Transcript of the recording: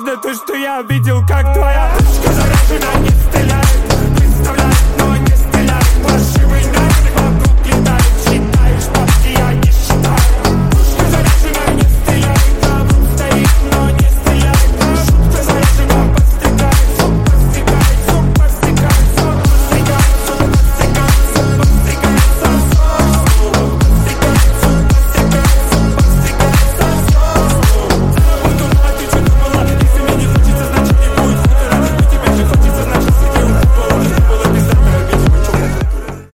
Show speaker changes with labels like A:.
A: видно то, что я видел, как твоя ручка заряжена, не стреляй.